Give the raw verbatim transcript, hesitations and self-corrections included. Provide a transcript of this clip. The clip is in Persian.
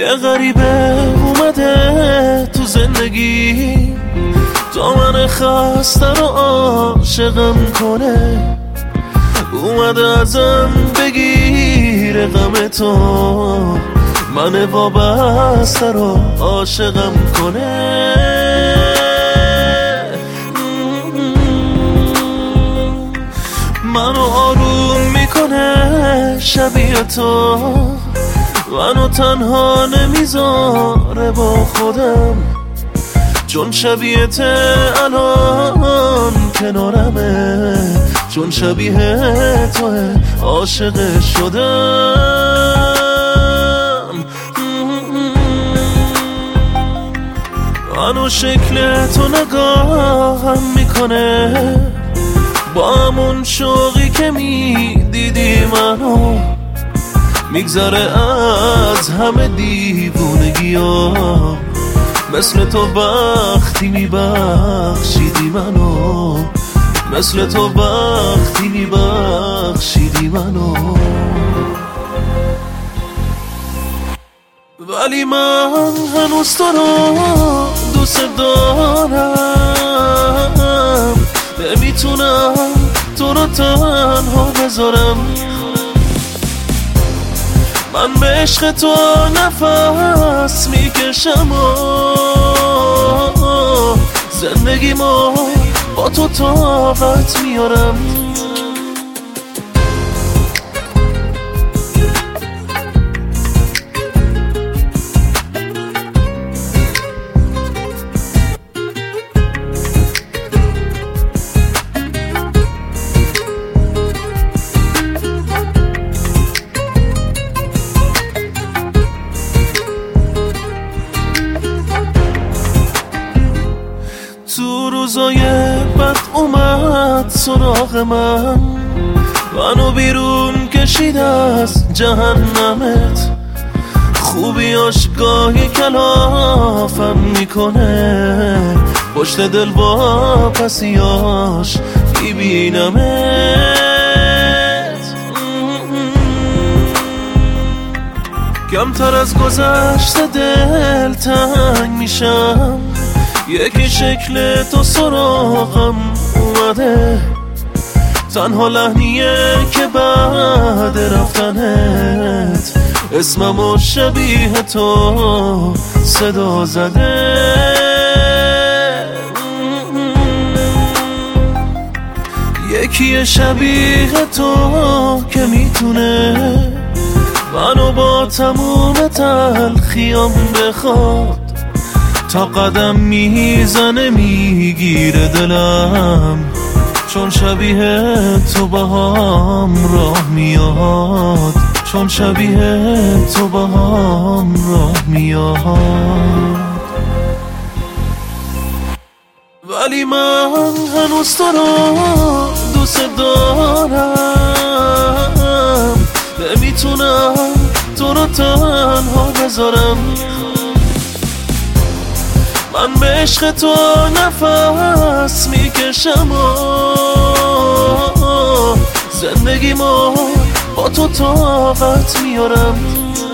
غریبه اومده تو زندگی، دامن خسته رو عاشقم کنه. اومده ازم بگیره غم تو، من وابسته رو عاشقم کنه. منو آروم میکنه شبیه تو، منو تنها نمیذاره با خودم، چون شبیه ته الان کنارمه، چون شبیه توه عاشق شدم. منو شکل تو نگاهم میکنه، با همون شوقی که میدیدی منو، میگذره از همه دیوونگی ها، مثل تو وقتی میبخشیدی منو، مثل تو وقتی میبخشیدی منو. ولی من هنوز تو رو دوست دارم، نمیتونم تو رو تنها بذارم. من به عشق تو نفس میکشم و زندگیمو با تو طاقت میارم. تو روزای بد اومد سراغ من، منو بیرون کشید از جهنمت. خوبیاش گاهی کلافم میکنه، پشت دل با پسیاش میبینمت. کمتر از گذشته دل تنگ میشم، یکی شکل تو سراغم اومده، تنها لحنیه که بعد رفتنت اسممو شبیه تو صدا زده. یکی شبیه تو که میتونه منو با تموم تلخیام بخواد، تا قدم میزنه میگیره دلم، چون شبیه تو با هم راه میاد، چون شبیه تو با هم راه میاد. ولی من هنوز تو رو دوست دارم، نمیتونم تو رو تنها بذارم. من به عشق تو نفس میکشم و زندگیمو با تو طاقت میارم.